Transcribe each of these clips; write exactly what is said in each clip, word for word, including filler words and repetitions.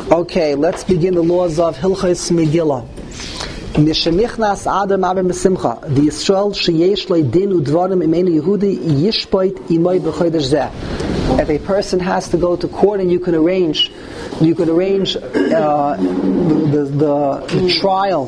Okay, let's begin the laws of Hilchos Megillah. Mishenichnas Adam Abem Besimcha. The Yisrael sheyesh lo din udvarim imenu Yehudi yishpoit imoy b'chodesh zeh. If a person has to go to court and you can arrange, you can arrange uh, the, the, the trial.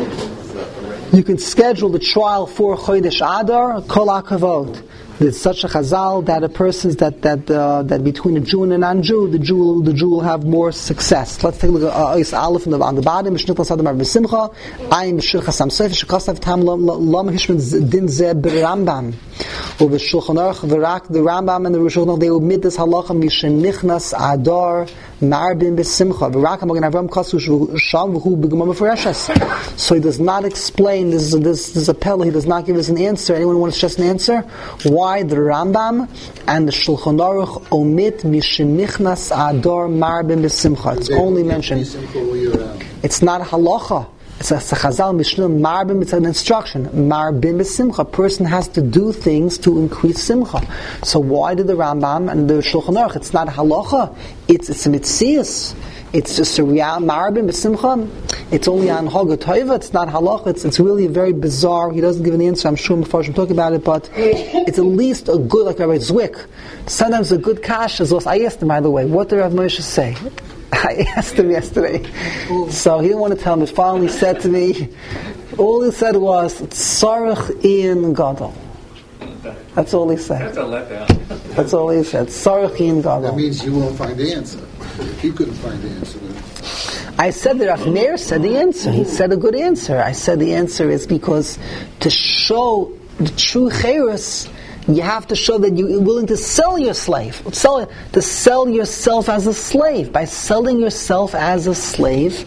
You can schedule the trial for Chodesh Adar, Kol HaKavod. There's such a chazal that a person that that uh, that between a Jew and a non-Jew, the Jew the Jew will have more success. Let's take a look at uh, Is Aleph on the, on the bottom. Mishnechnas Adam Abem Besimcha. Ayin B'Shulchan Samseif Shekasav Tam Lam Hishman Din Zeh B'Rambam. Or B'Shulchan Aruch V'Rak the Rambam and the Shulchan Aruch, they omit this halacha Mishenichnas Adar Marbim Besimcha. V'Rak Magen Avram Kasu Sham V'Hu B'Gemara Mefureshes. So he does not explain. This is this, this is a pella. He does not give us an answer. Anyone wants just an answer? Why the Rambam and the Shulchan Aruch omit Mishenichnas Adar Marbim Besimcha? It's only mentioned. It's not halacha. It's a chazal mishnah. Marbim. It's an instruction. Marbim Besimcha. A person has to do things to increase simcha. So why did the Rambam and the Shulchan Aruch? It's not halacha. It's it's a mitzias. It's just a real marbim b'simcha. It's only on Haga Toiva. It's not halacha. It's, it's really very bizarre. He doesn't give an answer. I'm sure before I'm talking about it, but it's at least a good, like Rabbi Zwick. Sometimes a good kash is also. I asked him, by the way, what did Rav Moshe say? I asked him yesterday. So he didn't want to tell me. He finally said to me, all he said was, Tzarech in Gadol. That's all he said. That's a letdown. That's all he said. Tzarech in Gadol. That means you won't find the answer. If you couldn't find the answer, then... I said that Rav Meir said the answer. He said a good answer. I said the answer is because to show the true chayrus, you have to show that you're willing to sell your slave. Sell, to sell yourself as a slave. By selling yourself as a slave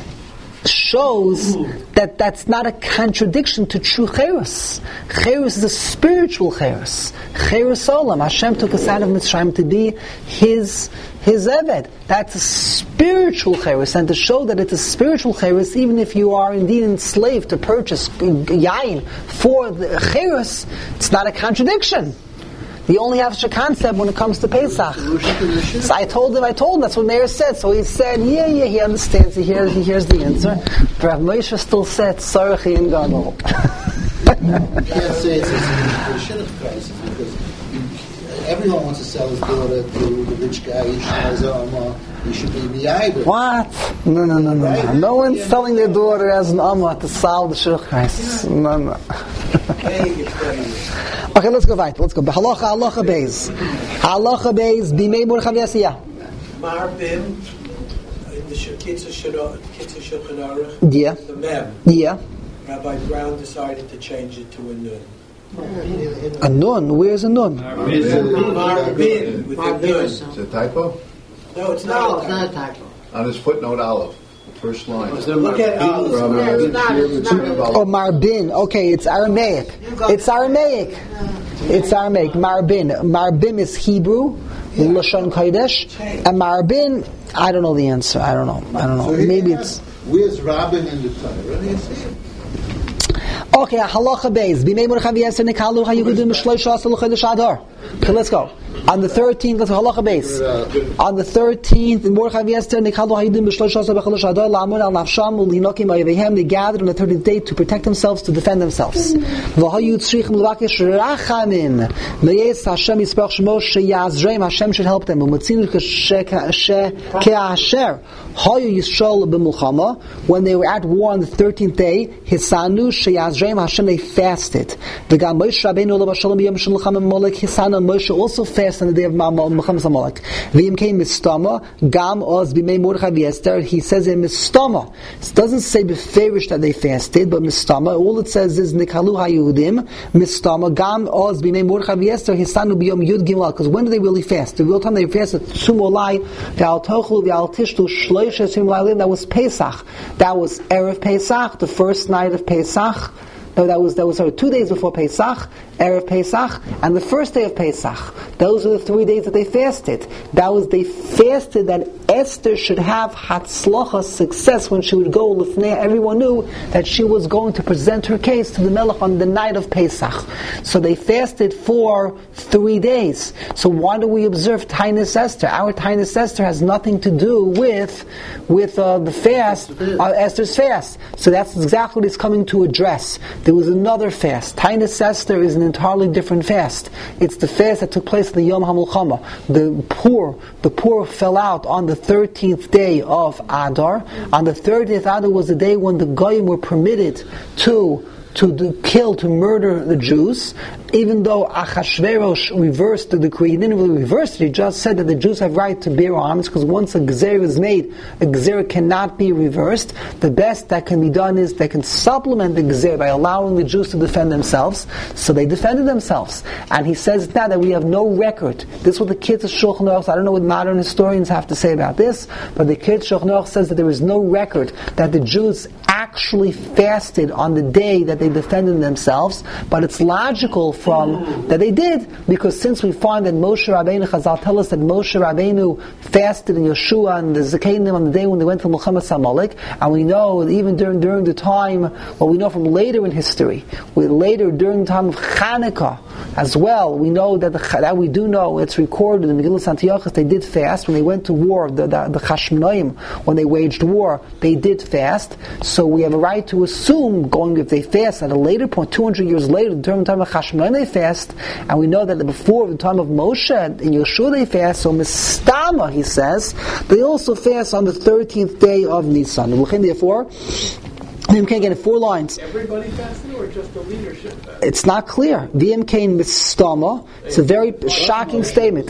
shows that that's not a contradiction to true chayrus. Chayrus is a spiritual chayrus. Chayrus olam. Hashem took us out of Mitzrayim to be His His eved. That's a spiritual chayrus, and to show that it's a spiritual chayrus, even if you are indeed enslaved to purchase yain for the chayrus, it's not a contradiction. You only have such a concept when it comes to Pesach. So I told him, I told him, that's what Meir said. So he said, yeah, yeah, he understands, he hears, he hears the answer. But Rav Moshe still said, Tzarech in Gadol. You can't say it's a shidduch crisis because everyone wants to sell his daughter to the rich guy. He should, he should be the idol. What? No, no, no, no. No, no one's selling their daughter as an amma to solve the shidduch crisis. No, no. Okay, let's go right. Let's go. Halacha, halacha beis. Halacha beis, bimei mordechai v'yasiyah. Marbim, in the Kitzur Shulchan Aruch, yeah. the mem. Yeah. Rabbi Brown decided to change it to a nun. A nun? Where's a nun? Marbim, with a nun. Is it a typo? No, it's No, not. it's not a typo. On his footnote Aleph, first line. Look at Aleph. It's not, it's not. Oh, Marbin. Okay, it's Aramaic. It's Aramaic. It's Aramaic. Marbin. Marbin is Hebrew, Lashon Kodesh, and Marbin, I don't know the answer. I don't know. I don't know. So Maybe has, it's... Where's Rabin in the Torah? Do you see it? Okay, halacha beis. Bimei mordechai v'yasiyah nekalu haYehudim b'shloisha asar l'chodesh Adar. Okay, let's go. On the thirteenth, let's go halacha beis. On the thirteenth, in Mordechai v'yasiyah nekalu haYehudim b'shloisha asar l'chodesh Adar la'amud al nafsham u'linokim ha'yevehem. They gathered on the thirteenth day to protect themselves, to defend themselves. V'hayu tzrichim l'vakesh rachamin me'yes Hashem yisparach shemo sheyazreim. Hashem should help them. U'matzinu ke'asher hayu yisrael b'mulchama. When they were at war on the thirteenth day, hisanu sheyazreim. Hashem, they fasted. The Gam Moshe Rabbeinu Olav Shalom Yom Shel Milchama Molech Hisana. Moshe also fasted on the day of Milchama Molech. V'yim came Mistama Gam Oz B'mei Mordechai v'Esther. He says in Mistama. It doesn't say beferish that they fasted, but Mistama. All it says is Nikalu HaYehudim Mistama Gam Oz B'mei Mordechai v'Esther Hisanu B'yom Yud Gimel. Because when do they really fast? The real time they fasted Tzumolai V'al Tochlu V'al Tishtu Shloisha Tzum Lalim. That was Pesach. That was Erev Pesach, the first night of Pesach. No, that was that was sorry, two days before Pesach, Erev Pesach, and the first day of Pesach. Those are the three days that they fasted. That was, they fasted that Esther should have Hatzlacha, success, when she would go Lifnei. Everyone knew that she was going to present her case to the Melech on the night of Pesach. So they fasted for three days. So why do we observe Tainus Esther? Our Tainus Esther has nothing to do with with uh, the fast, uh, Esther's fast. So that's exactly what it's coming to address. There was another fast. Tainus Esther is an entirely different fast. It's the fast that took place in the Yom HaMilchama. The poor, the poor fell out on the thirteenth day of Adar. On the thirtieth Adar was the day when the Goyim were permitted to to do, kill, to murder the Jews, even though Achashverosh reversed the decree. He didn't really reverse it, he just said that the Jews have right to bear arms, because once a Gezerah is made, a Gezerah cannot be reversed. The best that can be done is they can supplement the Gezerah by allowing the Jews to defend themselves. So they defended themselves. And he says now that we have no record. This is what the kids of Shulchan Aruch, I don't know what modern historians have to say about this, but the kids of Shulchan Aruch says that there is no record that the Jews actually fasted on the day that they defended themselves, but it's logical from that they did, because since we find that Moshe Rabbeinu, Chazal tell us that Moshe Rabbeinu fasted in Yeshua and the Zakanim on the day when they went to Milchemas Amalek, and we know that even during during the time, well, we know from later in history, we later during the time of Chanukah as well, we know that the, that we do know it's recorded in Megillas Antiochus they did fast when they went to war. The the, the Chashmonaim, when they waged war, they did fast. So we have a right to assume, going if they fast at a later point, two hundred years later, during the time of Chashmonaim they fast, and we know that before the time of Moshe in Yeshua they fast. So Mistama, he says, they also fast on the thirteenth day of Nisan. Therefore, we can't get it four lines. Everybody fasted or just the leadership fasted? It's not clear. V M K Mistama. It's a very shocking statement.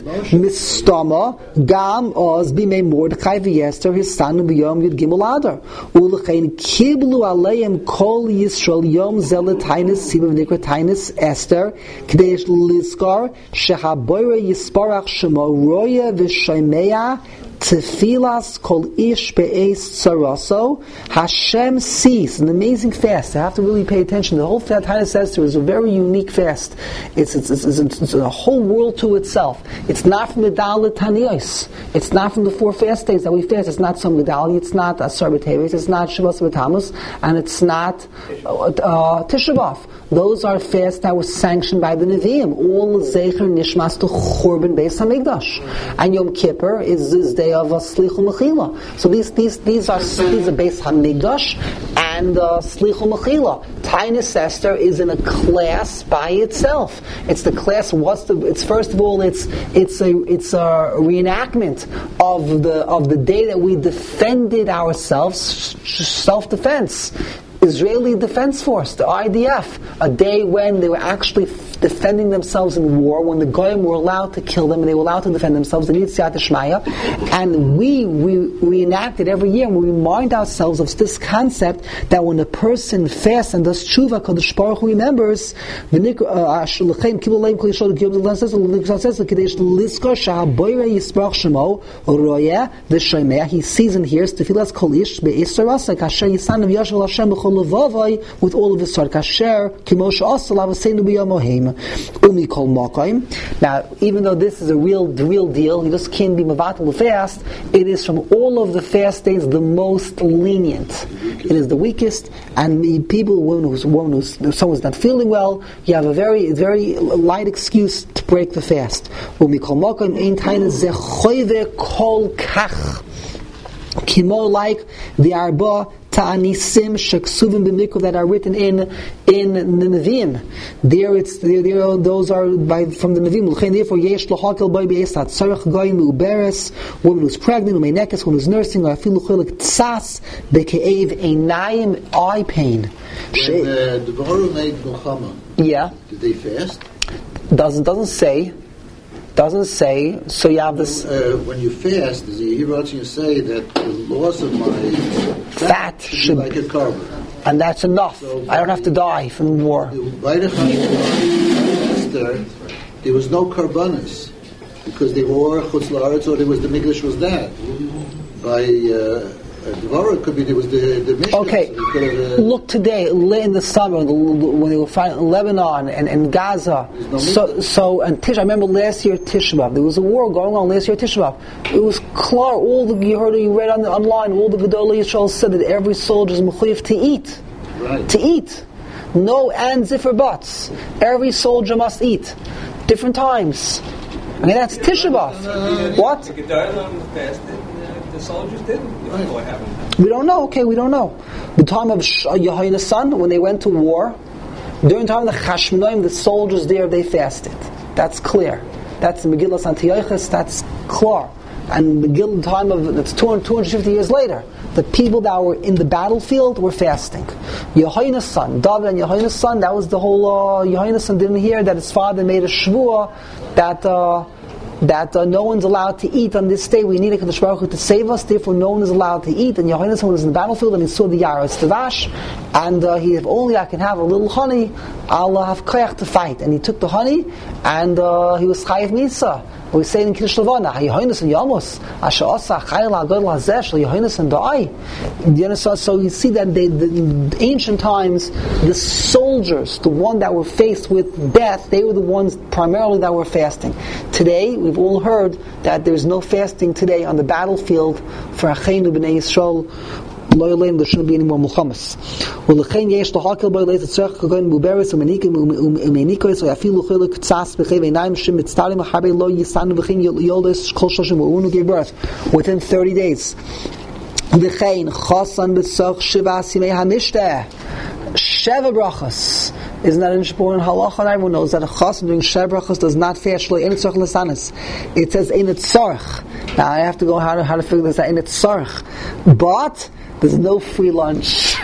Mistama Gam Oz Bimei Mordechai v'Yester his son b'Yom Yud Gimel Adar Ulechein Kiblu Aleim Kol Yisrael Yom Zelet Tainus Sibav Nikra Tainus Esther K'dei Lizkar Shehaboyre Yisparach Shemo Roya v'Shomeya Tefilas Kol Ish Be'ez Tzaraso. Hashem sees an amazing fast. I have to really pay attention. The whole Tainus Esther is a very unique fast. It's it's, it's, it's, it's a whole world to itself. It's not from the Dalit Taniyos. It's not from the four fast days that we fast. It's not some Gedali. It's not Asar B'Teves. It's not Shavuos B'Tammuz, and it's not uh, uh, Tisha B'Av. Those are fasts that were sanctioned by the Nevi'im. All Zecher Nishmas to Churban Beis Hamikdash, and Yom Kippur is this day of uh, Slichul Mechila. So these these these are these are Beis Hamikdash and uh, Slichul Mechila. Tainus Esther is in a class by itself. It's the class. What's the? It's first of all, it's it's a it's a reenactment of the of the day that we defended ourselves, self defense. Israeli Defense Force, the I D F, a day when they were actually defending themselves in war, when the Goyim were allowed to kill them and they were allowed to defend themselves, the Yitzhak Shmaya, and we, we reenact it every year and we remind ourselves of this concept that when a person fasts and does tshuva, Kadosh Baruch Hu remembers, he sees and hears Tefilas Kolish Be'isarasa Kasher Yisan Yashval Hashem with all of his heart. Kasher Kimosha Asalav Seinu Biyamohim Umikol Makaim. Now, even though this is a real, the real deal, you just can't be Mavatal fast. It is from all of the fast days the most lenient. It is the weakest, and the people, women who's, woman who's, if someone's not feeling well, you have a very, very light excuse to break the fast. Umikol Makaim Ein Taina Zechoyve Kol Kach. Kimo, like the Arba Ta'anisim Sheksuvim B'Mikra that are written in in the Nevi'im. There, it's there, there. Those are by from the Nevi'im. Therefore, Yesh Lohakel Boy Be'Esat Tzarech Goyim Uberes, woman who's pregnant, Umeinekes, one who's nursing, or Afilu Chilik Tzas Beke'ev Einayim, eye pain. When uh, the Devorah made Milchama, yeah, did they fast? Doesn't doesn't say. Doesn't say, so you have this... Uh, when you fast, does he hear you say that the loss of my fat, fat should, should be like a carbon? And that's enough. So I don't have to die from war. By the Esther, there was no carbonis, because they were Chutz La'aretz, or there was the Mikdash was that. By uh, Dvara could be there was the the Mishnah. Okay, So could have, uh, look today, in the summer, the- when they were fighting in Lebanon and, and Gaza. no So, so and Tish, I remember last year Tisha B'Av. There was a war going on last year Tisha B'Av. It was clear. All the you heard, you read on the, online. All the Gedolei Yisrael said that every soldier is mechuyev to eat, right. to eat. No ands, if or buts. Every soldier must eat. Different times. I mean, that's Tisha B'Av. What? The Gedolim fasted, uh, the soldiers didn't. You don't know what happened. We don't know. Okay, we don't know. The time of Yehoiana's son, when they went to war, during the time of the Chashmonaim, the soldiers there, they fasted. That's clear. That's Megillas Antiochus. That's clear. And Megillah time of that's two hundred fifty years later, the people that were in the battlefield were fasting. Yehoiana's son, David and Yehoiana's son, that was the whole. Uh, Yehoiana's son didn't hear that his father made a shvuah that. Uh, that uh, no one's allowed to eat on this day. We need a Kadosh Baruch Hu to save us, therefore no one is allowed to eat. And Yehoiana's son was in the battlefield and he saw the Yaros Tavash, and uh, he, if only I can have a little honey, I'll uh, have koyach to fight. And he took the honey, and uh, he was chayiv misa. We say in Kiddush Levana, Yehoiana's son Yamos, Asher Osa Chayil HaGadol HaZeh Shel Yehoiana's son Da'ai. So you see that they, the, in ancient times, the soldiers, the one that were faced with death, they were the ones primarily that were fasting. Today, we've all heard that there's no fasting today on the battlefield for Acheinu B'nai Yisrael. There shouldn't be any more mulchamas. ולכן יש להקל בו לאיזה צורך כגון מוברס ומניקים ומניקוס ואפילו חלק קצת בחי ועיניים שמצטרים הרבה לא יסענו וכן יולדס כל שלושים ואונו give birth within thirty days. וכן חוסן בסוך שבעת ימי המשתה Sheva brachas is not an important halacha, and everyone knows that a chassan doing Sheva brachas does not fast shlo ein tzorch lesanis. It says ein tzorch. Now I have to go how to how to figure this out. Ein tzorch, but there's no free lunch.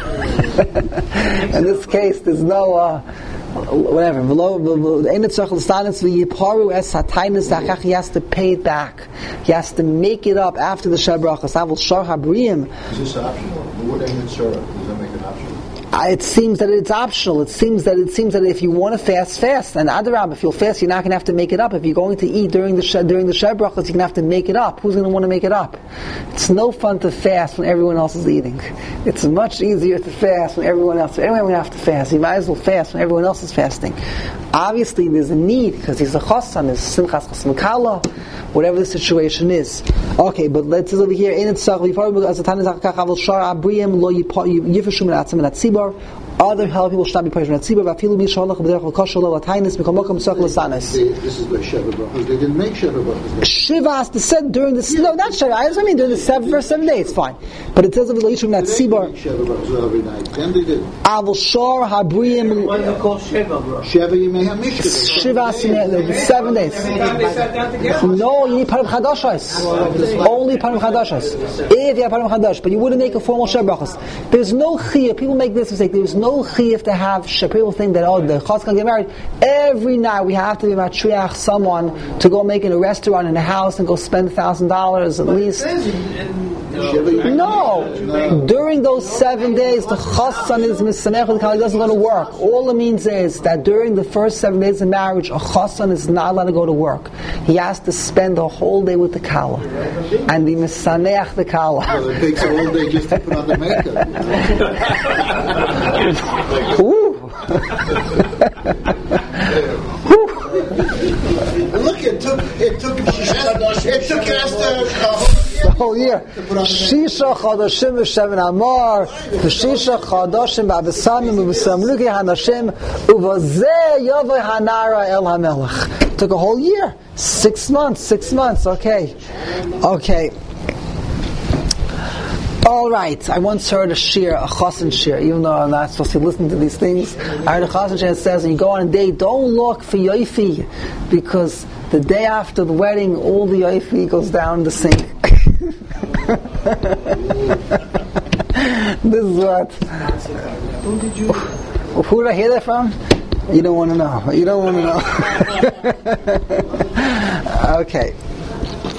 In this case, there's no uh, whatever. Ein tzorch lesanis v'yiparu es hataynis dachach. He has to pay it back. He has to make it up after the Sheva brachas. Avol shar habriyim. Is this optional? What ain't it, sir? Does that make it optional? It seems that it's optional. It seems that it seems that if you want to fast, fast. And Adarab, if you'll fast, you're not going to have to make it up. If you're going to eat during the she, during the Sheva brachas, you're going to have to make it up. Who's going to want to make it up? It's no fun to fast when everyone else is eating. It's much easier to fast when everyone else. Everyone will have to fast. You might as well fast when everyone else is fasting. Obviously, there's a need because he's a chassan. There's simchas chassan kala, whatever the situation is. Okay, but let's over here. In itself, other hell people should not be punished. This is where Sheva brachas. They didn't make Sheva brachas. Shiva has to say during the no, not Shiva. I just mean during the seven first seven days, fine. But it says of the Yishum that Tzibor. Sheva brachas every night. Then they did. Avol shor habriyim. What do you call Sheva, bro? Sheva Yemei HaMishka. Shiva the seven days. They sat down together. No, you need Parim Chadashos. Only Parim Chadashos. If you have Parim Chadash, but you wouldn't make a formal Sheva brachas. There's no chiyuv. People make this mistake. There's no chiyuv to have. People think that oh, the chas can get married every night. We have to be matriach someone to go make in a restaurant in a house and go spend a thousand dollars at least. No, during those seven days, the chassan is misamech with the kala. It doesn't go to work. All it means is that during the first seven days of marriage, a chassan is not allowed to go to work. He has to spend the whole day with the kala and be misamech the kala. Well, it takes a whole day just to put on the makeup. Look, it took it took it took us the whole year. Shisha chadashim v'sheven amar, v'shisha chadashim b'avesamim v'samluki hanashim uvazeh yavai hanara el hamelech. Took a whole year, six months, six months. Okay, okay. All right. I once heard a shir, a chassan shir, even though I'm not supposed to listen to these things. I heard a chassan shir that says, when you go on a date, don't look for yoifi, because the day after the wedding, all the yoifi goes down the sink. This is what. Who did you? Who did I hear that from? You don't want to know. You don't want to know. Okay.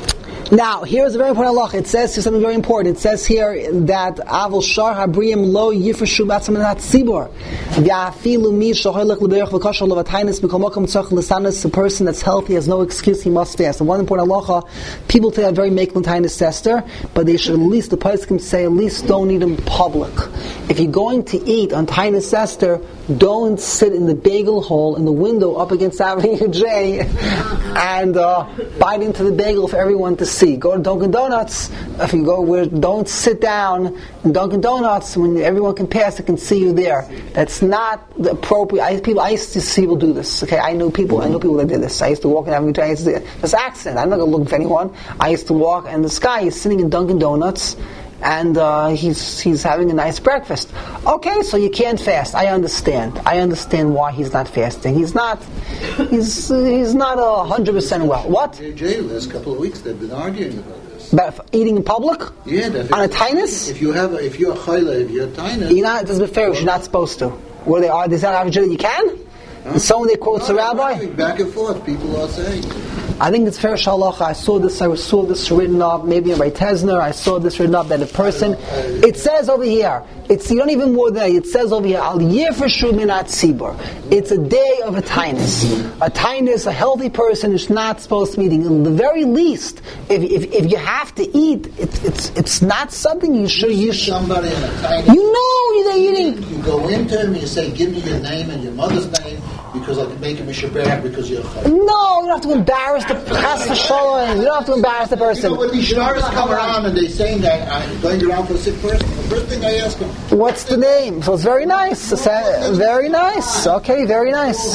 Now, here's a very important halacha. It says here something very important. It says here that Avol Shar Habriyim Lo Yifreshu Batzam Nat Tzibor V'Afilu Mi Shohelech L'Berach V'Kashal L'Vatainis Mikol Mokom Tzach L'Sanis. A person that's healthy has no excuse. He must fast. And one important halacha: people today are very making Tainis Sester, but they should at least the poskim say at least don't eat in public. If you're going to eat on Tainis Sester, don't sit in the bagel hole in the window up against Avenue J and uh, bite into the bagel for everyone to see. Go to Dunkin' Donuts. If you go where, don't sit down in Dunkin' Donuts when everyone can pass it, can see you there. That's not the appropriate. I, people, I used to see people do this. Okay, I knew people. I knew people that did this. I used to walk in Avenue J. I used to, it's an accident. I'm not going to look for anyone. I used to walk, and this guy is sitting in Dunkin' Donuts. And uh, he's he's having a nice breakfast. Okay, so you can't fast. I understand. I understand why he's not fasting. He's not. He's he's not a hundred percent well. What? J J, the last couple of weeks they've been arguing about this. About eating in public? Yeah, definitely. On a tainus? If you have, a, if you're a chayla, if you're a tainus, you're not. It doesn't be fair. You're not supposed to. Where they are, does that have a you can? Huh? Someone they quotes no, a rabbi. Back and forth, people are saying. I think it's fair shalacha. I saw this. I saw this written up. Maybe in Ray Tesner. I saw this written up that a person. It says over here. It's you don't even more than that. It says over here. Al yifreshu minat tzibur. It's a day of a tainus. A tainus, a healthy person is not supposed to be eating. At the very least, if if, if you have to eat, it's it's it's not something you should. You, you should. Somebody in a tainus. You know they're eating. You go into him and you say, "Give me your name and your mother's name." Because I can make him a shabbat because you're a chayv. No, you don't have to embarrass the chas v'sholem. You don't have to embarrass the person. You know, when these shtaris come around and they're saying that I'm going around for a sick person, the first thing I ask them, what's the name? So it's very nice. It's uh, very nice. Okay, very nice.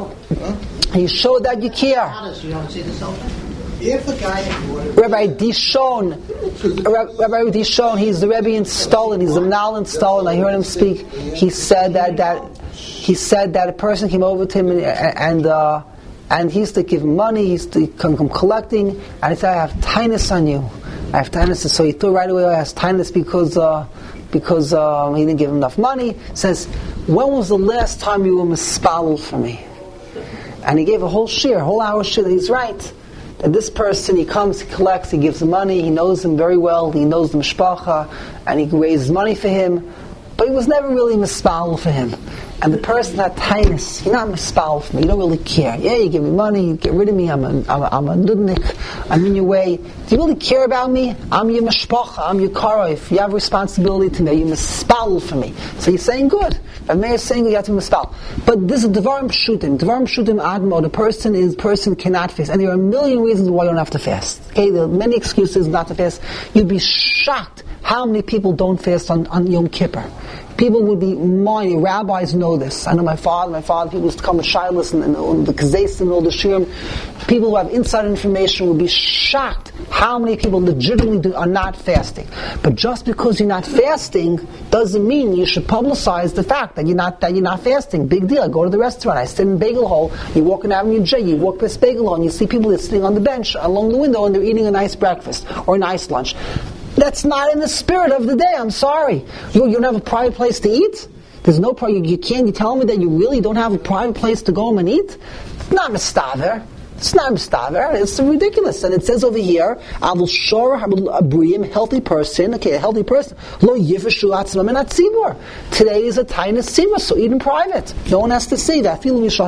He showed that you care. You don't see the selfie? If a guy Rabbi Dishon, Rabbi Dishon, he's the Rebbe in Stalin. He's the Mnal in Stalin. I heard him speak. He said that that. He said that a person came over to him and and, uh, and he used to give him money. He used to come, come collecting, and he said, "I have tinus on you. I have tinus." So he threw right away. I has tinus because uh, because uh, he didn't give him enough money. He says, "When was the last time you were mispalel for me?" And he gave a whole shir, a whole hour shir. He's right. That this person, he comes, he collects, he gives him money. He knows him very well. He knows the mishpacha, and he raises money for him. But he was never really mispalel for him. And the person had tainus, you're not mispalel for me, you don't really care. Yeah, you give me money, you get rid of me, I'm a, I'm a, I'm a nudnik, I'm in your way. Do you really care about me? I'm your mashpacha, I'm your karoif, you have responsibility to me, you're mispalel for me. So you're saying good. The mayor is saying you have to be mispalel. But this is Devarim Pshutim. Devarim Pshutim Admo, the person is, person cannot fast. And there are a million reasons why you don't have to fast. Okay, there are many excuses not to fast. You'd be shocked how many people don't fast on, on Yom Kippur. People would be mine. Rabbis know this. I know my father, my father, people used to come with shilas and, and, and the kazes and all the shirim. People who have inside information would be shocked how many people legitimately do, are not fasting. But just because you're not fasting doesn't mean you should publicize the fact that you're not that you're not fasting. Big deal. I go to the restaurant, I sit in Bagel Hole, you walk in Avenue J, you walk past Bagel Hole, and you see people that are sitting on the bench along the window and they're eating a nice breakfast or a nice lunch. That's not in the spirit of the day. I'm sorry. You, you don't have a private place to eat? There's no private. You, you can't. You tell me that you really don't have a private place to go home and eat? It's not mistaver. It's not mistaver. It's ridiculous. And it says over here, "Avul shor abriyim," healthy person. Okay, a healthy person. Lo yifreshu atzmam min hatzibur. Today is a tainus tzibur, so eat in private. No one has to see that.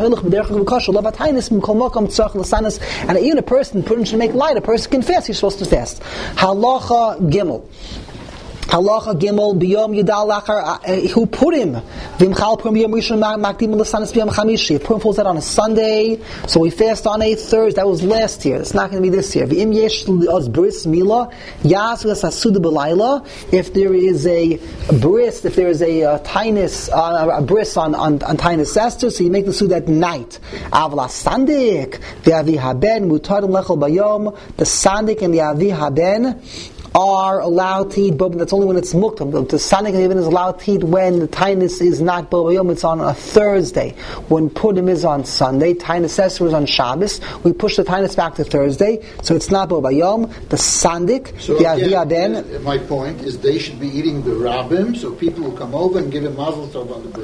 And even a person, person should make light. A person can fast. He's supposed to fast. Halacha Gimel. Halacha Gimel biyom yudal lachar who put him v'imchal purim yom rishon makdim l'sanas biyom chamishi. If purim falls out on a Sunday, so we fast on a Thursday. That was last year. It's not going to be this year. V'im yesh os bris mila yas v'sasuda b'layla. If there is a bris, if there is a uh, tainus, uh, a bris on on, on tainus Esther, so you make the suda at night. Avla sandik v'avi haben mutarim lechol bayom. The sandik and the avi haben are allowed to eat, but that's only when it's muktam. The Sanik even is allowed to eat when the tainus is not Bobayom, it's on a Thursday. When Purim is on Sunday, tainus Esther is on Shabbos, we push the tainus back to Thursday, so it's not Bobayom. The Sandik, so the again, Aviyaden. My point is they should be eating the rabbim, so people will come over and give him mazel tov on the breast.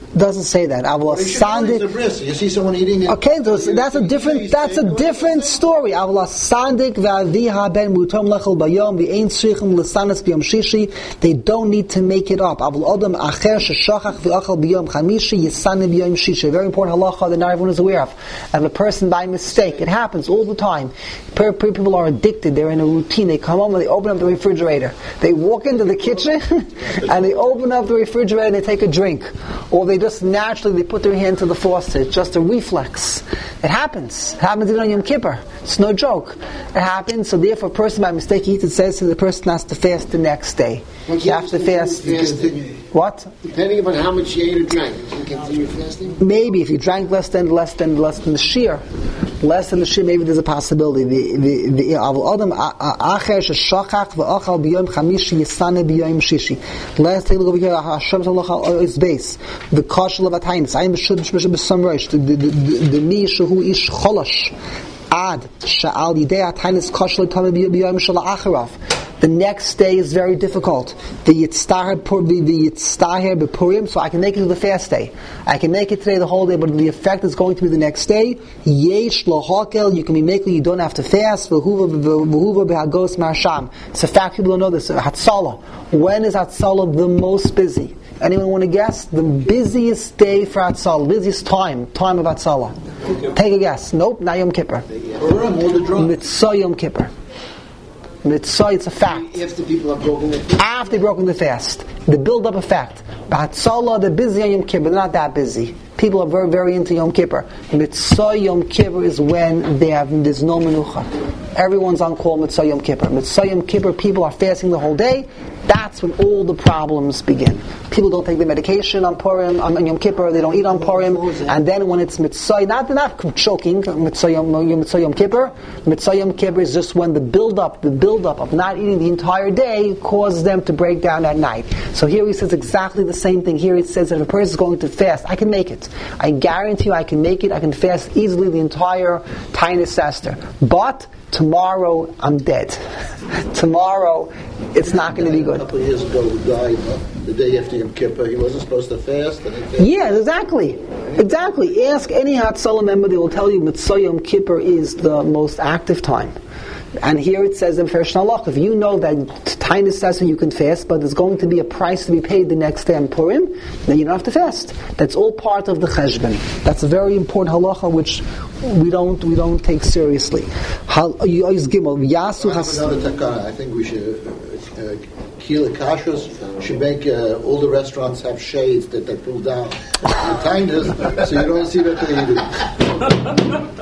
Doesn't say that. Avla They should know it's a sandik. bris. You see someone eating it. Okay, those, that's a different. That's a different story. Avla sandik v'aviha ben mutom lechol bayom v'ein tzrichim l'sanas b'yom shishi. They don't need to make it up. Avla adam acher sheshachach v'achal b'yom chamishi yisane b'yom shishi. Very important halacha that not everyone is aware of. If a person by mistake, it happens all the time. People are addicted. They're in a routine. They come home and they open up the refrigerator. They walk into the kitchen and they open up the refrigerator and they take a drink, or they just naturally they put their hand to the faucet. It's just a reflex. It happens. It happens even on Yom Kippur. It's no joke. It happens. So therefore, a person by mistake eats. It says so the person has to fast the next day. Once You have to fast. What? Depending upon how much you ate or drank, you can continue fasting. Maybe if you drank less than less than less than the shear, less than the shear, maybe there's a possibility. The the the adam acher sheshachach v'achal b'yom chamishi yisane b'yom shishi. Let's take a look over here. Hashem salach is base. The kashal of ataynis. I am should should be summarized. The the the mi shehu ish cholash ad sha'al yidei ataynis kashal tamei b'yom shel acharav. The next day is very difficult. The yitztahir the the yitztahir b'purim, so I can make it to the fast day. I can make it today the whole day, but the effect is going to be the next day. Yesh lo hakel, you can be making, you don't have to fast. V'huva v'huva b'hagos marsham. It's a fact people don't know this. Hatzalah. When is Hatzalah the most busy? Anyone want to guess? The busiest day for Hatzalah, busiest time, time of Hatzalah. Take a guess. Nope, not Yom Kippur. Mitzvah Yom Kippur. Mitzvah, it's a fact. After people have broken the fast. After they've broken the fast. The build-up effect. Hatzalah, they're busy on Yom Kippur, they're not that busy. People are very, very into Yom Kippur. Mitzvah Yom Kippur is when they have, there's no menucha. Everyone's on call Mitzvah Yom Kippur. Mitzvah Yom Kippur, people are fasting the whole day. That's when all the problems begin. People don't take the medication on Purim, on Yom Kippur, they don't eat on Purim, and then when it's Mitzvah, not, not choking, Mitzvah Yom, Mitzvah Yom Kippur, Mitzvah Yom Kippur is just when the build-up, the build-up of not eating the entire day causes them to break down at night. So here he says exactly the same thing. Here it says that if a person is going to fast, I can make it. I guarantee you I can make it. I can fast easily the entire Tainus Esther. But tomorrow I'm dead. Tomorrow it's not going to be good. A couple of years ago, who died uh, the day after Yom Kippur. He wasn't supposed to fast. And he fasted. Yeah, exactly. Exactly. Ask any Hatzalah member, they will tell you Mitzvah Yom Kippur is the most active time. And here it says in Feresh Nalach, if you know that Tainus says you can fast, but there's going to be a price to be paid the next day on Purim, then you don't have to fast. That's all part of the cheshbon. That's a very important halacha which we don't we don't take seriously. You always give Yasu has another takana. I think we should uh, uh, Kila Kashrus should make uh, all the restaurants have shades that they pull down the Tainus, so you don't see that they eat.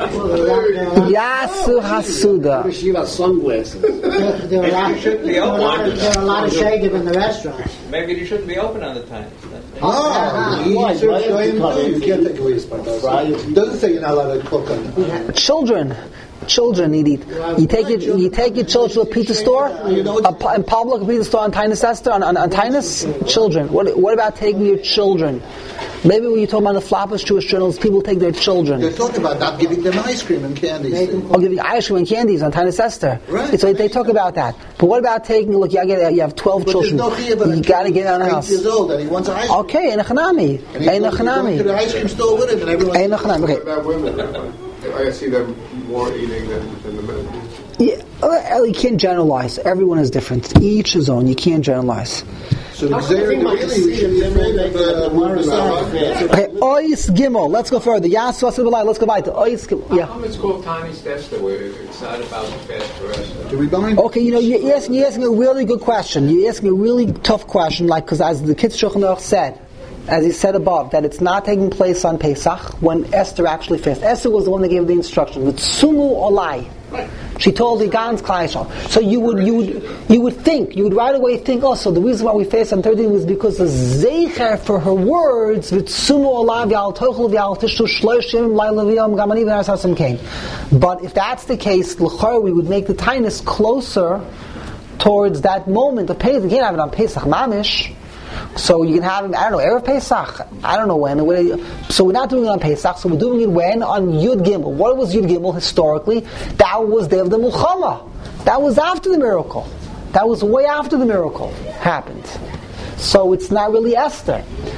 Yasu Hasuda. She got sunglasses. There, there are a lot, shouldn't be there are a lot, open. there are a lot of shade in the restaurants. Maybe you shouldn't be open on the time. Ah, he Why? serves Why? goyim too. You can't take away his parnassus. It doesn't say you're not allowed to cook on that. Children. Children need eat. You take your you take your children to a pizza store, a, in public a pizza store on Tainus Esther, on, on, on Tainus. Children. What what about taking your children? Maybe when you talk about the Flappers Jewish journals, people take their children. They're talking about not giving them ice cream and candies. Or giving ice cream and candies on Tainus Esther. Right. So they talk about that. But what about taking? Look, you, get, you have twelve But children. there's no chiyuv, You got to get out of the house. Eight years old and he wants ice cream. Okay, in a chanami. And he's In a going, he's going to the chanami. ice cream store with him, and everyone. In a chanami. What Okay. about women? I see them more eating than, than the men. Yeah, uh, you can't generalize. Everyone is different. Each his own. You can't generalize. So the Xer, really, we should be afraid of uh, Messiah. Okay, Ois Gimel. Let's go further. Yasu Asibulai. Let's go back to Ois Gimel. Yeah. How come it's called Tainus Esther, where it's not about the fast for us? Do we going? Okay, you know, you're asking, you're asking a really good question. You're asking a really tough question, like, because as the Kitzur Shulchan Aruch said, as he said above, that it's not taking place on Pesach when Esther actually fasted. Esther was the one that gave the instruction. With Sumu Olai. She told the Gans Klaishal. So you would you would you would think, you would right away think, oh, so the reason why we fast on thirteen was because the Zeicher for her words, with Sumu Olai v'al tochel v'al tishtu shloshim laila v'yom gamani v'narasasam kain. But if that's the case, l'chor, we would make the Tainus closer towards that moment of Pesach. You can't have it on Pesach Mamish. So you can have him, I don't know, Erev Pesach. I don't know when. So we're not doing it on Pesach, so we're doing it when? On Yud Gimel. What was Yud Gimel historically? That was Day of the Mulchama. That was after the miracle. That was way after the miracle happened. So it's not really Esther.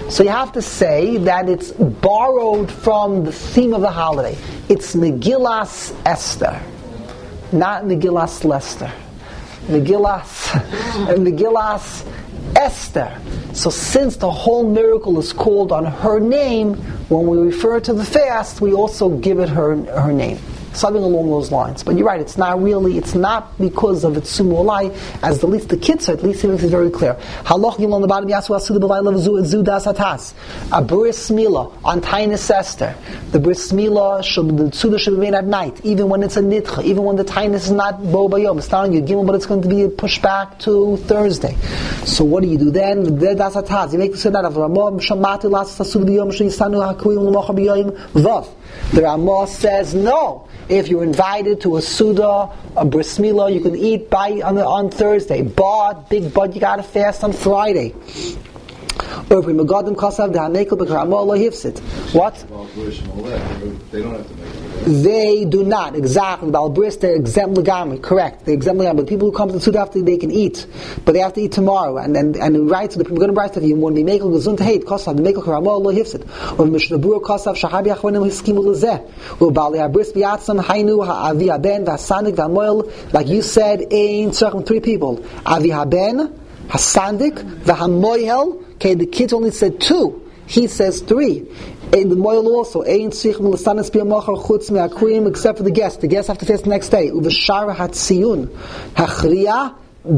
So you have to say that it's borrowed from the theme of the holiday. It's Megillas Esther, not Megillas Lester. Megillas, Megillas Esther. So since the whole miracle is called on her name, when we refer to the fast, we also give it her her name. Something along those lines. But you're right, it's not really, it's not because of its sumu olai, as the least the kids are, at least he makes it very clear. Halach yom on the bottom, yasu asuda b'vayla v'zu zu das atas. A bris milah on Tainus Esther. The bris milah, should, the tzudah should be made at night, even when it's a nitcha, even when the Tainus is not bo bayom. It's not on your gimel, but it's going to be pushed back to Thursday. So what do you do then? The das atas. You make the sunnah of Ramah, shamati las asuda b'yom, sh'yistanu ha'kuim l'mocha b'yom, vav. The Ramah says no. If you're invited to a Suda, a Bris Milah, you can eat by on, the, on Thursday. But, big but, you gotta fast on Friday. What? They don't have to make it. They do not, exactly. The Albris, they're exempt legami, correct. They're exempt legami. But the people who come to the Suda after, they can eat. But they have to eat tomorrow. And and, and it writes, the Prima Godim writes that you want to be makel gesund hate, kosav, the mekel karamah lo hifsit. Or Mishnah Berurah kosav, shahabi achronim hiskimu lezeh. Or Bali Abris biatzam, hainu, ha'avi haben, v'hasandik, v'hamoil. Like you said, in circum three people. Avi haben, hasandik, v'hamoil. Okay, the kids only said two. He says three. In the moil also, ein sich melastanis b'yamachar chutz me'akrim, except for the guests. The guests have to fast the next day. Uveshar hatziyun hachriya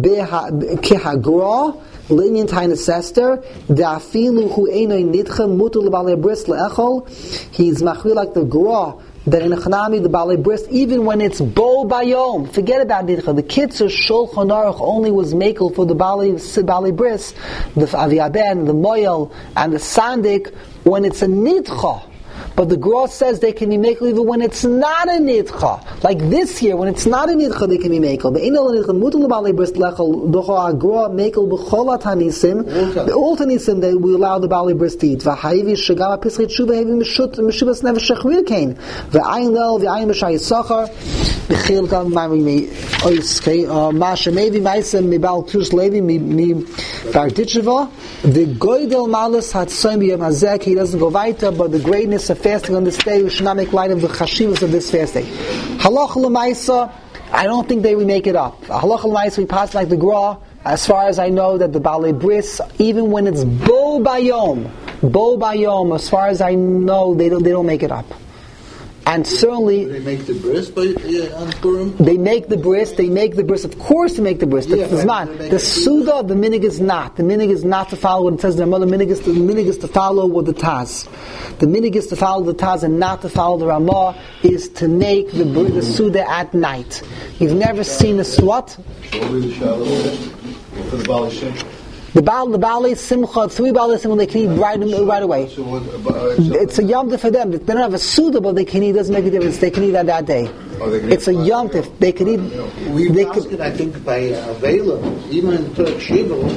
kehagra linyan Tainus Esther da'afilu hu einay nidcha mutu lebalei bris le'echol. He's machri like the gra. That in a Chanami, the Balei Bris, even when it's Bo Bayom, forget about Nidcha. The Kitzur Shulchan Aruch only was makel for the Balei, Balei Bris, the Aviaben, the Moyel, and the Sandik, when it's a Nidcha. But the Gra says they can be makel even when it's not a Nidcha. Like this year, when it's not a Nidcha, they can be makel. The Einol Nidcha, Mutul Balei Bris Lechel, Docha Gra makel B'cholat Hanisim, the Ult Hanisim, they will allow the Balei Bris to eat. V'haivi Shagama Pischei Tshuva Hevi Mishut, Mishubas Never Shechrir Kain. V'ayin Lel, V'ayin B'shai Yisachar, B'chil Kam Mami Oiskei, Masha Mevi Maisem, Mibal Krus Levi, Mi Barditcheva, the Goydel Malus Hatsoim B'yom Hazek, he doesn't go weiter, but the greatness of fasting on this day, we should not make light of the chashivas of this fasting. Halacha l'maisa, I don't think they will make it up. Halacha l'maisa, we pass like the Gra, as far as I know, that the Balei Bris, even when it's Bo Bayom, Bo Bayom, as far as I know, they don't, they don't make it up. And certainly, they make the bris by yeah, on Purim. They make the bris. They make the bris. Of course, they make the bris. The, Yeah, the, right. Zman, They make the it. Suda, the minig is not. The minig is not to follow what it says in their mother. The minig is to, the minig is to follow with the Taz. The minig is to follow the Taz and not to follow the Ramah. Is to make the br- the Suda at night. You've never seen a what? Only the shallow for the Bali Shem. The Baal, the Baalei Simcha, three Baalei Simcha, they can eat right, right away. So what, uh, so It's a Yom Tov for them. They don't have a Suda, but they can eat. It doesn't make a difference. They can eat on that day. Oh, they can It's a eat Yom Tov. They can eat. We They asked can, it, I think, by uh, Avela, even in Turk Shiva,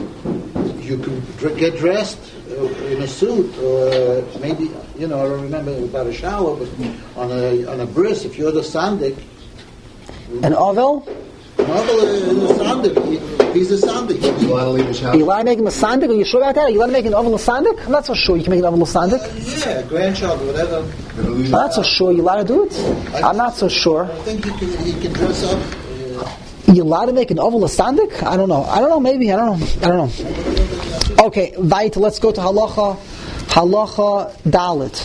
you can dr- get dressed uh, in a suit, or uh, maybe, you know, I don't remember about a shower, but on a on a bris, if you're the sandik, an Ovel. Marvel is a sandik. He, he's a sandik. you want to leave his Are house? you allowed to make him a sandik? Are you sure about that? Are you allowed to make an oven a sandik? I'm not so sure you can make an oven a sandik. Yeah, grandchild, whatever. I'm not so sure you're allowed to do it. I'm not so sure. I think he can, he can dress up. Uh, You're allowed to make an oven a sandik? I don't know. I don't know, maybe. I don't know. I don't know. Okay, Vait, let's go to Halacha. Halacha Dalit.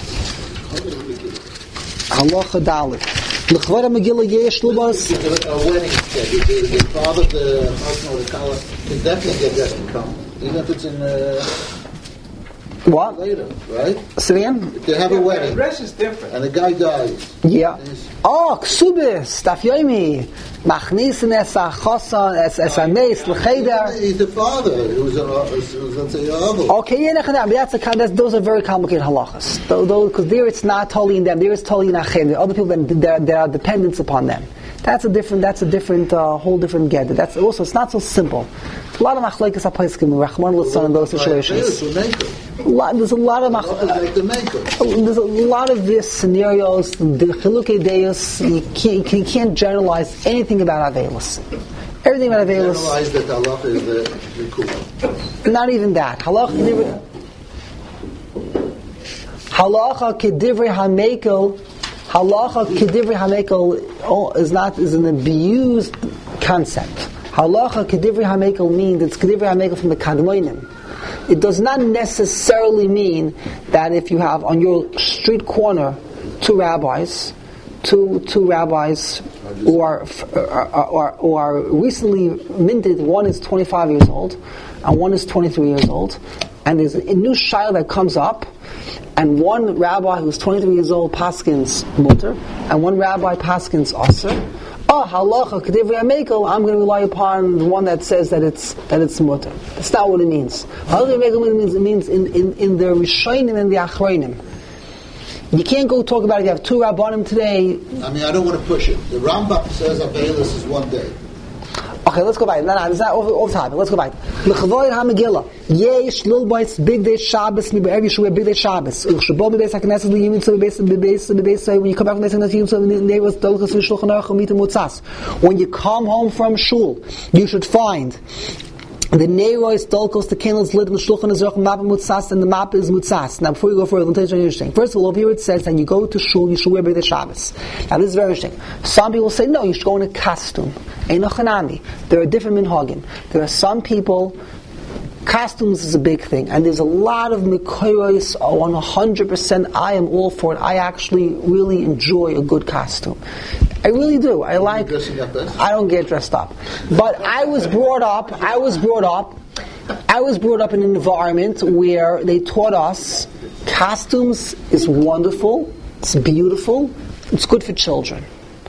Halacha Dalit. L'chvara Megillah yesh lubas. a wedding set. The, the father, the husband, or the kala can definitely get dressed and come, even if it's in uh, What? later, right? Sivan? If they have a The wedding dress is different. and the guy dies, Yeah. Yes. Oh, ksubis, daf yoimi. Machnisin es a chosan, es es a meis, l'cheder. he's the father who's, a, who's, who's let's say, a avil. Okay, yeah, but that's a, that's, those are very complicated halachas. Because there it's not totally in them. There it's totally in achem. There are other people that there, there are dependents upon them. That's a different. That's a different, uh, whole different get. That's also it's not so simple. A lot of machlekes apaiskim, Rahman l'tzon in those situations. Right, maker. A lot, there's a lot of Halacha is mach, like the maker. there's a lot of these scenarios. The chilukei deus, you can't, you can't generalize anything about avelis. Everything about avelis. Generalize that halacha is the, the cool. Not even that. Halach, Halacha kedivri hamekel. Halacha kedivri hamekel is not is an abused concept. Halacha kedivri hamekel means it's kedivri hamekel from the kadmonim. It does not necessarily mean that if you have on your street corner two rabbis, two two rabbis, or or or recently minted, one is twenty-five years old, and one is twenty-three years old, and there's a new shayla that comes up, and one rabbi who's twenty-three years old paskins mutter, and one rabbi paskins aser. Oh, halacha kedivri hamekel, I'm going to rely upon the one that says that it's that it's mutter. That's not what it means. Halacha hamekel means it means in in in the rishonim and the achronim. You can't go talk about it. You have two rabbanim today. I mean, I don't want to push it. The Rambam says Abelis is one day. Okay, let's go back. No, no, it's not over, over time. Let's go back. L'chavoid ha-megillah. Yesh lilbois big day Shabbos mi be'er Yeshua big day Shabbos. L'chabo b'beis ha-knesset l'yimin so b'beis b'beis b'beis. When you come back from the Knesset, you so the neighbors dolchas v'shulchan aruch u'mita mutzas. When you come home from shul, you should find the Neiros Dolkos, the candles lit in the Shulchan Aruch Map Mutzas, and the map is Mutzas. Now, before you go further, let me tell you something interesting. First of all, over here it says that you go to shul, you should wear B'nai Shabbos. Now, this is very interesting. Some people say, no, you should go in a costume. Ein ochanami. There are different minhagim. There are some people, costumes is a big thing, and there's a lot of mikoros on one hundred percent. I am all for it. I actually really enjoy a good costume. I really do. I like. I don't get dressed up, but I was brought up. I was brought up. I was brought up in an environment where they taught us costumes is wonderful. It's beautiful. It's good for children.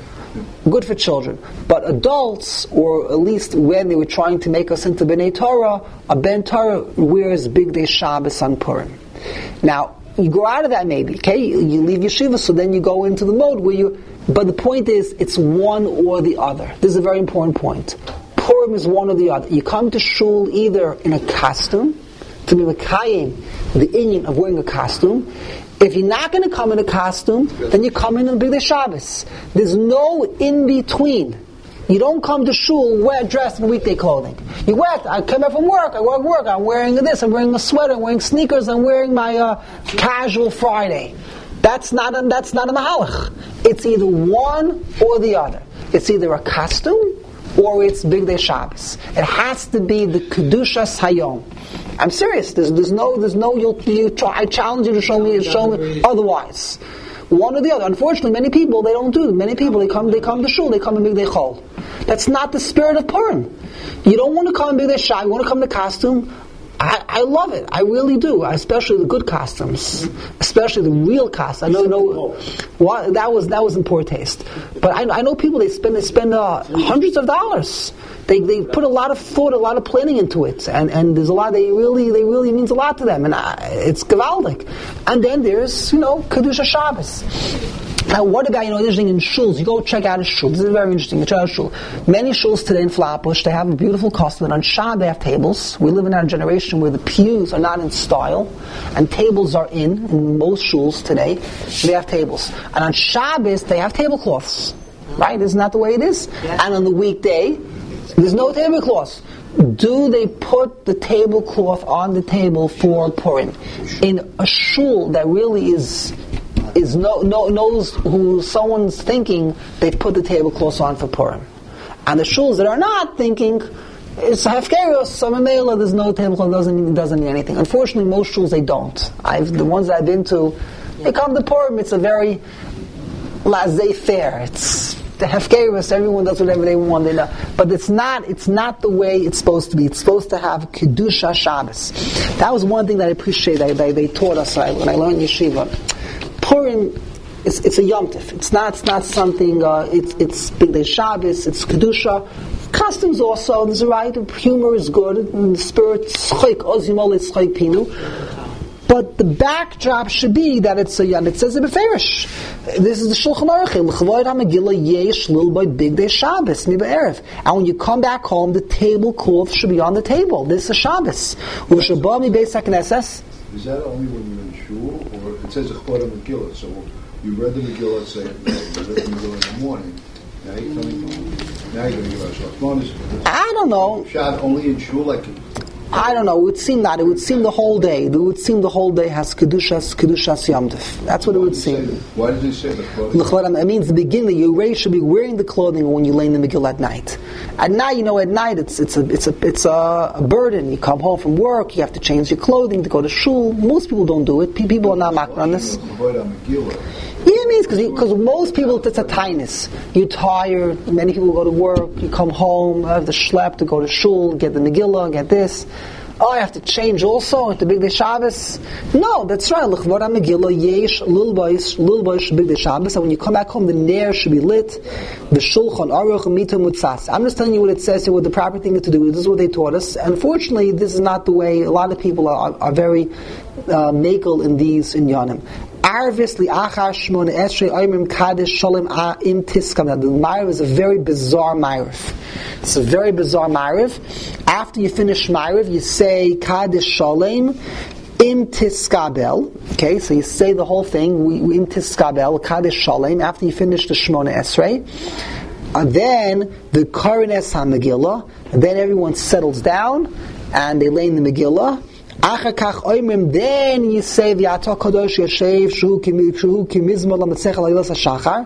Good for children. But adults, or at least when they were trying to make us into B'nai Torah, a Ben Torah wears Big Day Shabbos on Purim. Now, you go out of that maybe, okay? You leave yeshiva, so then you go into the mode where you... But the point is, it's one or the other. This is a very important point. Purim is one or the other. You come to shul either in a costume, to be mekayim, the inyan of wearing a costume. If you're not going to come in a costume, then you come in on Big Day Shabbos. There's no in-between. You don't come to shul wear dressed in weekday clothing. You wear it. I come back from work. I work work. I'm wearing this. I'm wearing a sweater. I'm wearing sneakers. I'm wearing my uh, casual Friday. That's not a, that's not a mahalach. It's either one or the other. It's either a costume or it's Big Day Shabbos. It has to be the Kedushas Hayom. I'm serious. There's, there's no, there's no. You'll, you try, I challenge you to show me, show me otherwise. One or the other. Unfortunately, many people they don't do it. Many people they come, they come to shul, they come in Big Day Chol. That's not the spirit of Purim. You don't want to come in Big Day Shabbos. You want to come to costume. I, I love it. I really do. Especially the good costumes, especially the real costumes. I know, know what, that was that was in poor taste. But I, I know people they spend they spend uh, hundreds of dollars. They they put a lot of thought, a lot of planning into it, and, and there's a lot. They really they really means a lot to them, and I, it's gewaldic. And then there's you know Kedusha Shabbos. Now, what about, you know, interesting in shuls? You go check out a shul. This is very interesting. You check out a shul. Many shuls today in Flatbush, they have a beautiful costume. And on Shabbat, they have tables. We live in a generation where the pews are not in style, and tables are in, in most shuls today. They have tables. And on Shabbos, they have tablecloths. Right? Isn't that the way it is? Yes. And on the weekday, there's no tablecloths. Do they put the tablecloth on the table for Purim? In a shul that really is... is no, no, knows who someone's thinking, they put the tablecloths on for Purim. And the shuls that are not thinking, it's hefkeros, so memela, there's no tablecloth, doesn't mean, doesn't mean anything. Unfortunately, most shuls, they don't. I've, the ones that I've been to, they come to Purim, it's a very laissez-faire. It's the hefkeros, everyone does whatever they want, they know. But it's not, it's not the way it's supposed to be. It's supposed to have Kedusha Shabbos. That was one thing that I appreciate, that they, they taught us when I learned yeshiva. Purim, it's, it's a Yom Tov. It's not, it's not something, uh, it's, it's Big Day Shabbos, it's Kedusha. Customs also, there's a right, humor is good, and the spirit, schik, ozimol, it's schik pinu. But the backdrop should be that it's a Yom. It says it beferish. This is the Shulchan Aruch. L'chavoid ha-megillah yesh lil by Big Day Shabbos, mi ba'erev. And when you come back home, the tablecloth should be on the table. This is Shabbos. U'v'shabah mi beis ha-knesses. Is that only when you're in shul, or it says a Chod Megillah? So you read the Megillah, say, you read the Megillah in the morning. Now you're coming home. Now you're going to give us Shachmanis. I don't know. Shad only in shul, like I don't know. It would seem that. It would seem the whole day. It would seem the whole day has Kedushas, Kedushas Yom Tov. That's what it would seem. Why did he say the clothing? It means the beginning. You already should be wearing the clothing when you lay in the Megillah at night. At night, you know, at night it's it's a it's a it's a, a burden. You come home from work, you have to change your clothing to go to shul. Most people don't do it. People are not makar on this. Yeah, it means because most people, it's a tightness. You're tired. Many people go to work. You come home, have the schlep to go to shul, get the Megillah, get this. Oh, I have to change also at the Big Day Shabbos. No, that's right. L'chvara Megillah yesh lil bois lil bois Big Day Shabbos. And when you come back home, the ner should be lit. The shulchan aruch mita mutzas. I'm just telling you what it says here. What the proper thing to do. This is what they taught us. Unfortunately, this is not the way. A lot of people are, are very uh, makel in these in Yonim. Arvis li achar shmona esrei oimrim kadesh shalom im tiskam. The ma'ariv is a very bizarre ma'ariv. It's a very bizarre ma'ariv. After you finish ma'ariv, you say kadesh shalom im tiskabel. Okay, so you say the whole thing. We, we im tiskabel kadesh shalom. After you finish the shmona esrei, and then the karanes hamegillah. And then everyone settles down and they lay in the Megillah. Then you say V'yata Kadosh Yashev Shuhu Kimizma Lamatzech Alaylas HaShachar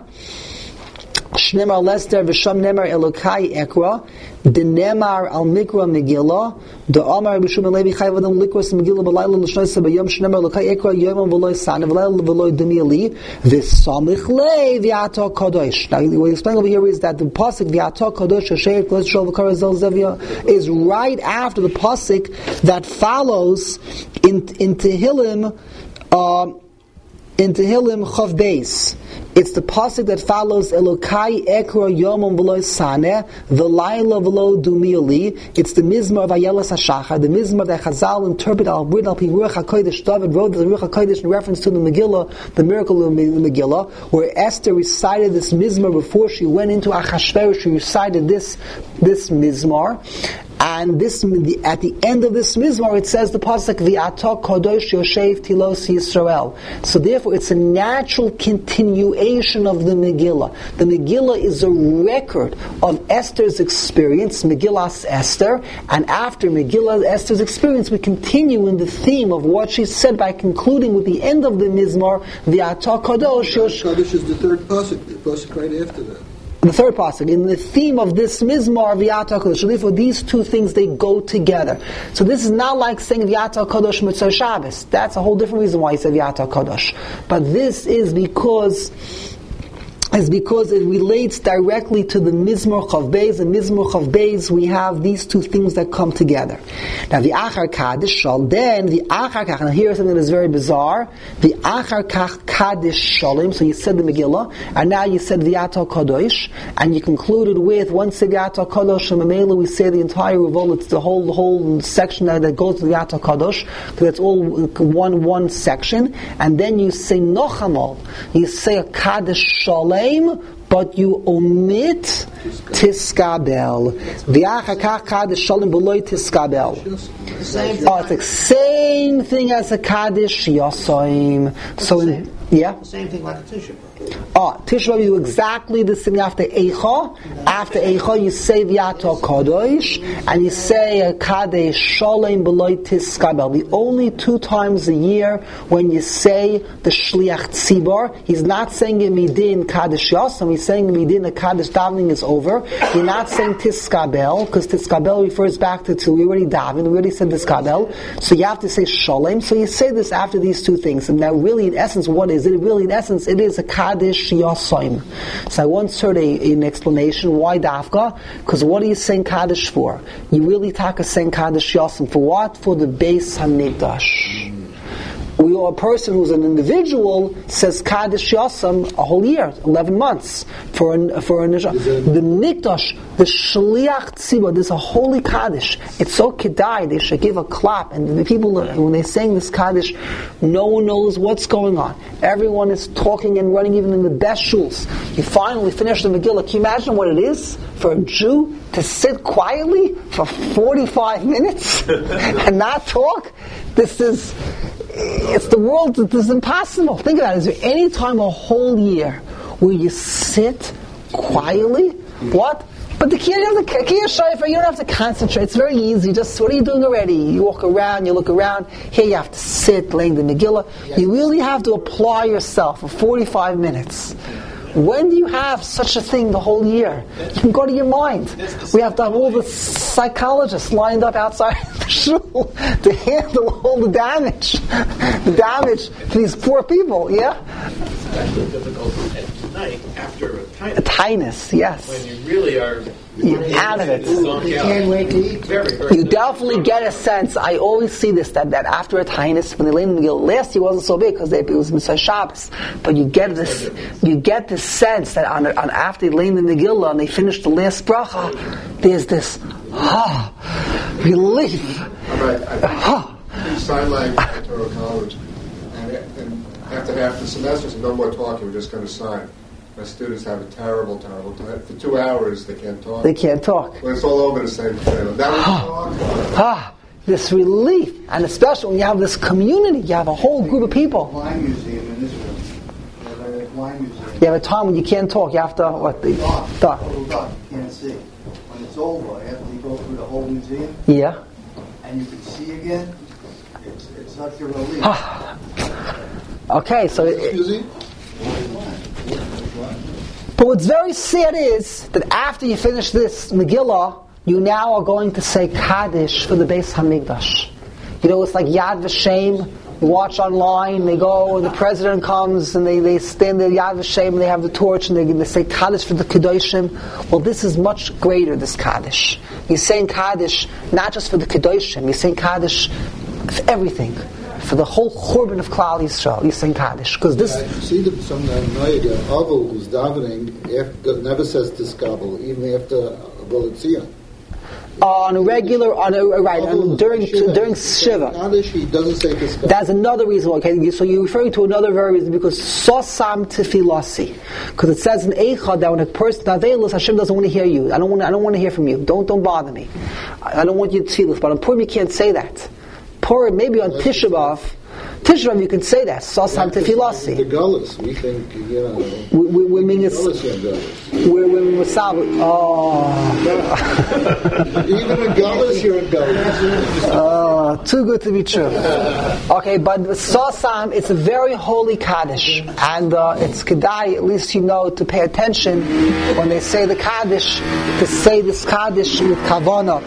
Shnemar Lester V'Sham Nemar Elokai Ekra Denemar Al Mikra Megillah The Amar B'Shum Levi Chayvadam Likros Megillah B'Layla L'Shnoisa B'Yom Shnemar Elokai Ekra Yom V'Loi Sana V'Layla V'Loi Demi V'Samich Le V'yata Kadosh. Now what you explain over here is that the pasuk V'yata Kadosh Yashev Klos Shol V'Kara Zel Zevia is right after the pasuk that follows in in Tehillim uh, in Tehillim Chav Beis. It's the pasuk that follows Elokai Ekra Yomam V'Lo Saneh V'Layla V'Lo Dumiali. It's the Mizmor of Ayelas HaShachar, the Mizmor that Chazal interpret al Brid al Pi Ruach HaKodesh. David wrote the Ruach HaKodesh in reference to the Megillah, the miracle of the Megillah, where Esther recited this Mizmor before she went into Achashverosh. She recited this this Mizmor. And this, at the end of this mizmor, it says the pasuk V'yata Kadosh Yoshev Tilos Yisrael. So therefore, it's a natural continuation of the Megillah. The Megillah is a record of Esther's experience, Megillas Esther, and after Megillah Esther's experience, we continue in the theme of what she said by concluding with the end of the mizmor V'yata Kadosh Yoshev. Kadosh is the third pasuk, the pasuk right after that. The third pasuk, in the theme of this mizmor V'yata Kadosh. So therefore, these two things, they go together. So this is not like saying V'yata Kadosh Mitzvah Shabbos. That's a whole different reason why he said V'yata Kadosh. But this is because is because it relates directly to the Mizmor Chav Beis. And Mizmor Chav Beis, we have these two things that come together. Now the Achar Kaddish Shal, then the Achar Kach, and here's something that is very bizarre. The Achar Kach Kaddish Shalim, so you said the Megillah, and now you said V'yata Kadosh, and you concluded with, once V'yata Kadosh, and Mamela, we say the entire Revol, it's the whole the whole section that, that goes to V'yata Kadosh, because it's all one one section, and then you say Nochamal, you say a Kaddish Shalim, but you omit tiskabel. V'achakach kaddish shalom b'loy tiskabel. Oh, it's the same thing as a kaddish yasoim. So, in, yeah. The same thing like a Tisha B'Av. Oh, Tisha B'Av, you do exactly the same after Eicha. After Eicha, you say V'yata Kadosh, and you say a Kadesh Shalom B'Loi Tiskabel. The only two times a year when you say the Shliach Tzibor, he's not saying a Midin Kadesh Yosam, he's saying Midin a Kadesh davening is over. You're not saying Tiskabel, because Tiskabel refers back to, to we already davened, we already said Tiskabel, so you have to say Shalom, so you say this after these two things. And now really in essence, what is it? Really in essence, it is a Kadesh Yasoim. So I once heard a, an explanation, why Dafka? Because what are you saying Kaddish for? You really talk a saying Kaddish Yasoim for what? For the Beis HaMikdash. We are a person who's an individual says Kaddish Yasam a whole year, eleven months for an, for an, the Mikdash, the Shliach Tzibah. There's a holy Kaddish. It's so kedai. They should give a clap, and the people when they're saying this Kaddish, no one knows what's going on. Everyone is talking and running, even in the best shuls. You finally finish the Megillah. Can you imagine what it is for a Jew to sit quietly for forty-five minutes and not talk? This is. It's the world that is impossible. Think about it. Is there any time a whole year where you sit quietly? What? But the Kiyah, the Kiyah Shofar, you don't have to concentrate. It's very easy. Just, what are you doing already? You walk around, you look around. Here you have to sit, laying the Megillah. You really have to apply yourself for forty-five minutes. When do you have such a thing the whole year? You can go to your mind. We have to have all the psychologists lined up outside the shul to handle all the damage. The damage to these poor people, yeah? It's actually difficult at night after a tinus. A tinus, yes. When you really are You're out of it. You can't wait to eat. very, very You definitely get a sense. I always see this that, that after a tinus, when they lay in the Megillah, last year wasn't so big because it was Mitzvah Shabbos, but you get this, you get this sense that on, on after they lay in the Megillah and they finish the last bracha, there's this ah relief. Right. I Ah. teach sign language at Toro College, and, and after half the semester, so no more talking, we're just going to sign. My students have a terrible, terrible time. For two hours, they can't talk. They can't talk. Well, it's all over the same thing. That was talk. Ah, this relief, and especially when you have this community, you have a whole group of people. Blind museum in Israel. They have a blind museum. You have a time when you can't talk. You have to what the Dark. dark. Total dark. You can't see. When it's over, after you go through the whole museum, Yeah. and you can see again, it's, it's such a relief. Ah. Okay, so it, Excuse me? but what's very sad is that after you finish this Megillah, you now are going to say Kaddish for the Beis Hamikdash. You know, it's like Yad Vashem. You watch online, they go, and the president comes, and they, they stand there, Yad Vashem, and they have the torch, and they, they say Kaddish for the Kedoshim. Well, this is much greater, this Kaddish. You're saying Kaddish not just for the Kedoshim, you're saying Kaddish for everything. For the whole Churban of Klal Yisrael, you're saying Kaddish. Because this... I see that some Noyega, Avel, who's davening, after, never says Tiskabel, even after Volitzia. On a regular, on a, right, on, during during Shiva. Kaddish, he doesn't say Tiskabel. That's another reason why. Okay, so you're referring to another very reason because Sosam Tefilasi, because it says in Eichad that when a person Taveilus, Hashem doesn't want to hear you. I don't want. I don't want to hear from you. Don't don't bother me. I, I don't want you to see this. But on Purim you can't say that. Purim maybe on Tisha B'av. Tisha B'av you can say that. Sosam The Tefilasi. Gullus, we think, you know. We, we, we mean it's Gullus and Gullus. we're we're Masab. Oh. Even in Gullus, you're in Gullus. Oh, too good to be true. Okay, but Sosam, it's a very holy Kaddish, and uh, it's Kedai, at least you know, to pay attention when they say the Kaddish, to say this Kaddish with Kavanah.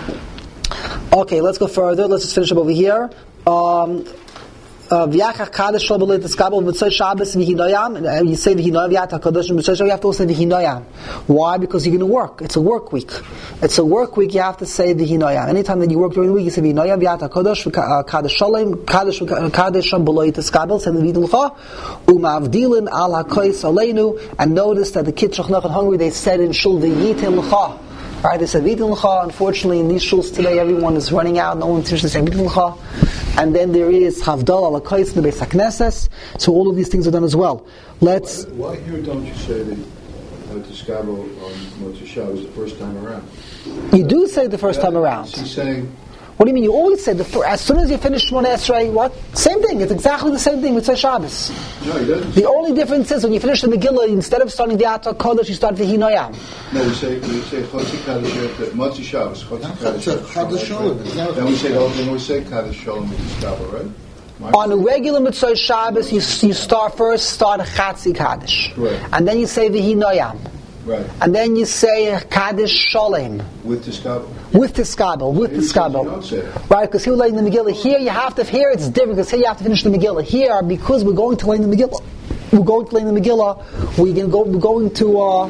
Okay, let's go further. Let's just finish up over here. Um, V'yachach Kaddish shal b'leit eskabel v'tzoi Shabbos v'hinoyam. You say v'hinoyam v'yachach Kaddish v'tzoi Shabbos. You have to also say v'hinoyam. Why? Because you're going to work. It's a work week. It's a work week. You have to say v'hinoyam. Anytime that you work during the week, you say v'hinoyam v'yachach Kaddish Kaddish shalem Kaddish Kaddish shal b'leit eskabel. Say v'hidulcha u'mavdilin al hakois aleinu. And notice that the kids Shulchan Aruch hungry. They said in shul v'yitin l'cha. Right, they said Vitin L'cha. Unfortunately, in these shuls today, everyone is running out. No one seems to say Vitin L'cha. And then there is Havdalah L'Kais in the Beis HaKnesses. So all of these things are done as well. Let's. Why, why here don't you say the uh, Tiskabel on Motzei Shabbos the first time around? You do say the first time around. He's saying. What do you mean? You always say the fir- as soon as you finish Shmoneh Esrei, what? Same thing. It's exactly the same thing with Tzei Shabbos. No, he doesn't. The only difference is when you finish the Megillah, instead of starting the Atar Kodesh, you start the Hinoyam. No, we say we say Chotzi Kaddish after Motzei Shabbos. Chotzi Kaddish. It's a Kaddish Shalom. It's not- Then we say then we say Kaddish Shalom with Tiskabel, right? Right? On a regular Mitzvah Shabbos, you, you start first, start a Chatzi Kaddish. Correct. And then you say the Hinoyam. Right. And then you say Kaddish Shalem. With Tiskabel. With Tiskabel, with Maybe you don't Tiskabel. say that. Right, because here we're laying the Megillah. Here you have to, here it's different, because here you have to finish the Megillah. Here, because we're going to lay the Megillah, we're going to lay the Megillah, we're going to go, we're going to, uh,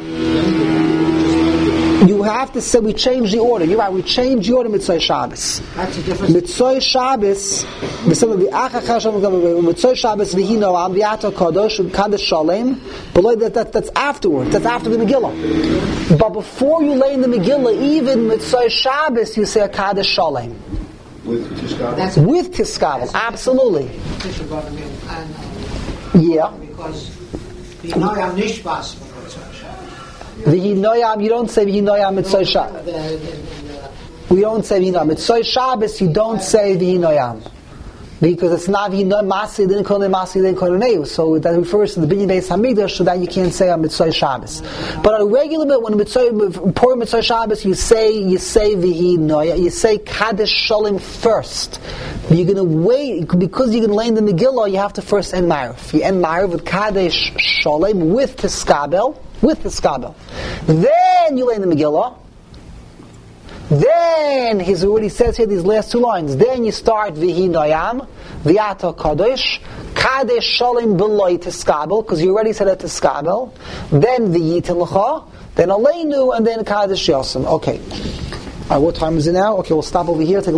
you have to say, we change the order. You're right, we change the order Mitzvah Shabbos. That's a difference. Mitzvah Shabbos, Mitzvah Shabbos, V'hinoam, V'yata Kadosh, Kaddish Shalem, below that, that, that's afterwards, that's after the Megillah. But before you lay in the Megillah, even Mitzvah Shabbos, you say a Kaddish Shalem. With Tiskabel. That's With Tiskabel, absolutely. Tisha B'av and, and Yeah. because the Noyam Nishbas for Mitzvah Shabbos. V'hinoyam, you don't say V'hinoyam Mitzvah Shabbos. The- the- the- We don't say V'hinoyam. Mitzvah Shabbos, you don't say V'hinoyam. Because it's not Masi didn't call it Masi didn't call it so that refers to the Binyan Beis Hamikdash, so that you can't say on Mitzvah Shabbos. But on a regular bit, when Mitzvah pour Mitzvah Shabbos, you say you say Vihi Noya, you say Kadesh Shalom first. You're going to wait because you're going to lay in the Megillah. You have to first end Ma'ariv. You end Ma'ariv with Kadesh Shalom with Tiskabel, with Tiskabel. Then you lay in the Megillah. Then, he's already says here these last two lines. Then you start Vihi Noyam, Viata Kadosh, Kadesh Shalom B'loi Tiskabel, because you already said it Tiskabel. Then Vihi Tilcha, then Aleinu, and then Kadesh Yosem. Okay. Alright, what time is it now? Okay, we'll stop over here. Take a